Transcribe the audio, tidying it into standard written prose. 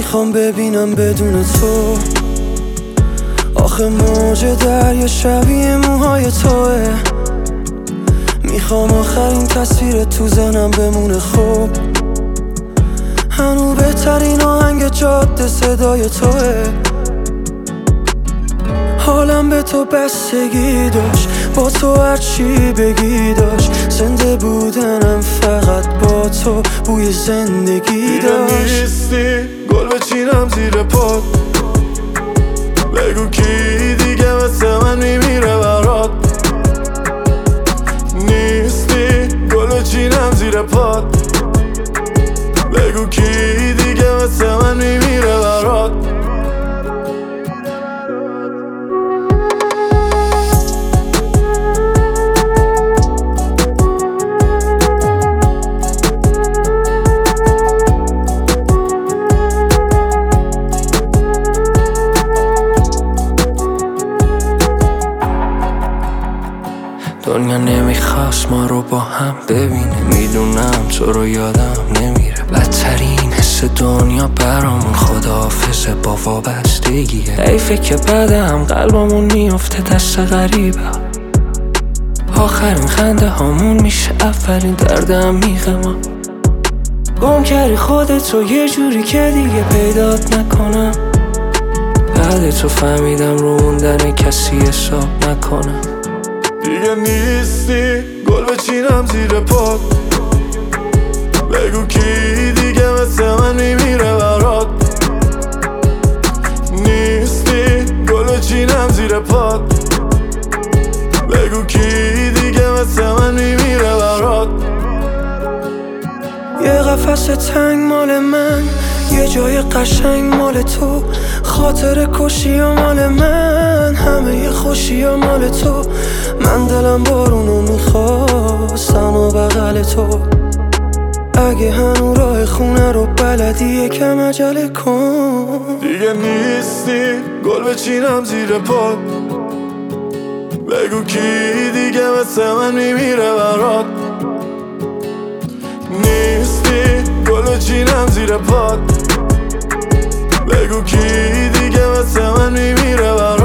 میخوام ببینم بدون تو. آخه موج دریا شبیه موهای توه. میخوام آخرین تصویر تو ذهنم بمونه خوب. هنو بهترین آهنگ جاده صدای توه. حالم به تو بستگی داشت، با تو هرچی بگی داشت. زنده بودنم فقط با تو بوی زندگی داشت. نیستی گل بچینم زیر پات، بگو کی دیگه مثل من میمیره برات. نیستی گل بچینم زیر پات، بگو کی دیگه مثل من میمیره برات. دنیا نمیخواست ما رو با هم ببینه. میدونم تو رو یادم نمیره. بدترین حس دنیا برامون خداحافظه با وابستگیه. حیفه که بعدم قلبمون میفته دست غریبه. آخرین خنده هامون میشه اولین درد عمیق ما. گم کردی خودتو یه جوری که دیگه پیدات نکنم. بعد تو فهمیدم رو موندن کسی حساب نکنم. دیگه نیستی گل بچینم زیر پات، بگو کی دیگه مثل من میمیره برات. نیستی گل بچینم زیر پات، بگو کی دیگه مثل من میمیره برات. یه قفس تنگ مال من، یه جای قشنگ مال تو. خاطر کشی ها مال من، همه ی خوشی ها مال تو. من دلم بارونو میخواستم و بغل تو. اگه هنو راه خونه رو بلدی یکم عجله کن. دیگه نیستی گل بچینم زیر پات، بگو کی دیگه مثل من میمیره برات. نیستی گل بچینم زیر پات، بگو کی دیگه مثل من میمیره برات.